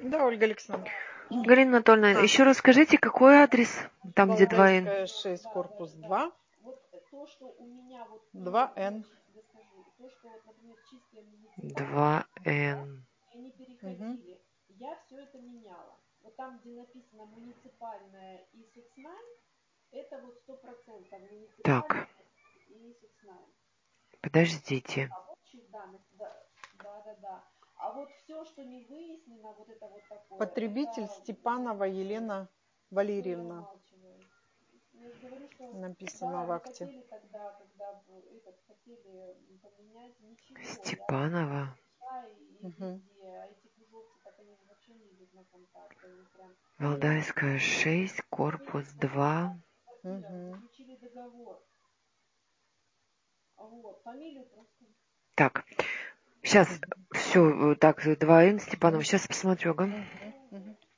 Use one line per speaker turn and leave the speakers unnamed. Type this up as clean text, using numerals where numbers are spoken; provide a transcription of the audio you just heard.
Да, Ольга Александровна.
Галина Анатольевна, еще раз скажите, какой адрес? Там, где 2Н.
Валдайская, 6, корпус 2. 2Н.
2Н.
Угу.
Я все это меняла. Вот там, где написано муниципальная и соцнайм, это вот 100% муниципальная
Так,
и соцнайм.
подождите.
А в общих данных, да. А вот все, что не выяснено, вот это вот такое.
Потребитель
это,
Степанова Елена Валерьевна.
Я же говорю, что
Написано в
мы
акте.
хотели тогда, когда хотели поменять, ничего.
Степанова.
И
Угу.
везде. А эти кружовцы, так они же вообще не идут на контакт. Они прям...
Валдайская, 6, корпус 2.
Угу.
Заключили договор. Вот, фамилию просто.
Так, сейчас все, так, 2Н, Степанова. Сейчас посмотрю, ага.
Угу.